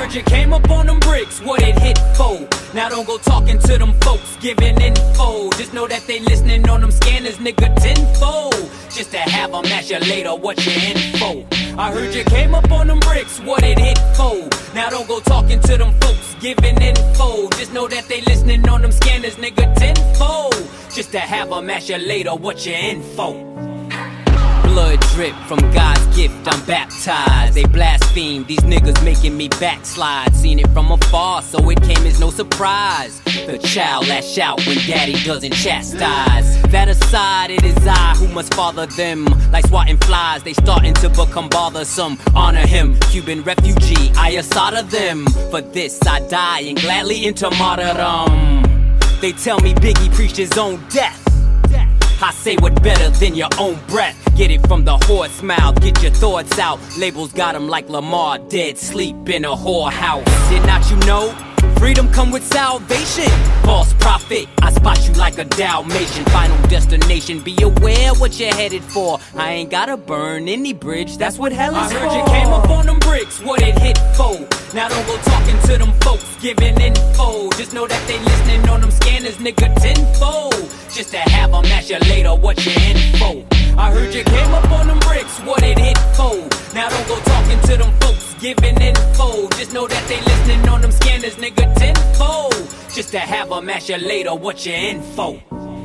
heard you came up on them bricks, what it hit for? Now don't go talking to them folks, giving info. Just know that they listening on them scanners, nigga, tenfold. Just to have them ask you later what your info. I heard you came up on them bricks, what it hit for? Now don't go talking to them folks, giving info. Just know that they listening on them scanners, nigga, tenfold. Just to have them ask you later what your info. Blood drip from God's gift, I'm baptized. They blaspheme, these niggas making me backslide. Seen it from afar, so it came as no surprise. The child lash out when daddy doesn't chastise. That aside, it is I who must father them. Like swatting flies, they starting to become bothersome. Honor him, Cuban refugee, I assada them. For this I die and gladly enter martyrdom. They tell me Biggie preached his own death. I say what better than your own breath. Get it from the horse mouth, get your thoughts out. Labels got him like Lamar, dead sleep in a whorehouse. Did not you know? Freedom come with salvation. False prophet, I spot you like a Dalmatian. Final destination, be aware what you're headed for. I ain't gotta burn any bridge, that's what hell is for. I heard you came up on them bricks, what it hit for? Now don't go talking to them folks, giving info. Just know that they listening on them scanners, nigga, tenfold. Just to have them ask you later what your info. I heard you came up on them bricks, what it hit for? Now don't go talking to them folks, giving info. Just know that they listening on them scanners, nigga, tenfold. Just to have them ask you later what your info.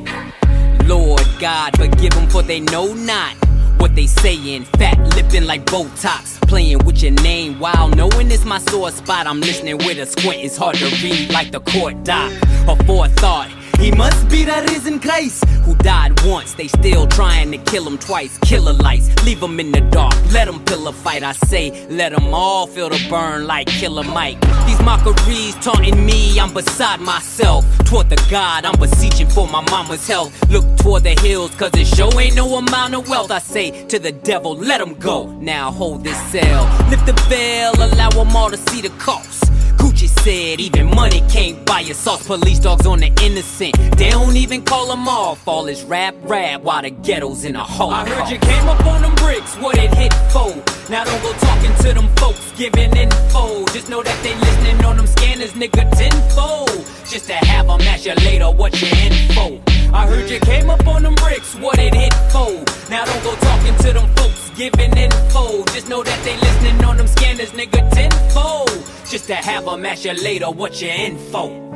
Lord God, forgive them for they know not what they saying. Fat lippin' like Botox, playing with your name while knowing it's my sore spot. I'm listening with a squint, it's hard to read like the court doc. A forethought, he must be the risen Christ who died once. They still trying to kill him twice. Killer lights, leave him in the dark, let him pillow fight. I say, let them all feel the burn like Killer Mike. These mockeries taunting me, I'm beside myself. Toward the God, I'm beseeching for my mama's health. Look toward the hills, cause it sure ain't no amount of wealth. I say to the devil, let him go. Now hold this cell, lift the veil, allow them all to see the cost. Gucci said even money can't buy your sauce. Police dogs on the innocent, they don't even call them off. All is rap while the ghetto's in a hole. I heard you came up on them bricks, what it hit for? Now don't go talking to them folks, giving info. Just know that they listening on them scanners, nigga, tenfold. Just to have them ask you later what your info. I heard you came up on them bricks, what it hit for? Now don't go talking to them folks, giving info. Just know that they listening on them scanners, nigga, tenfold. Just to have them ask you later what your info.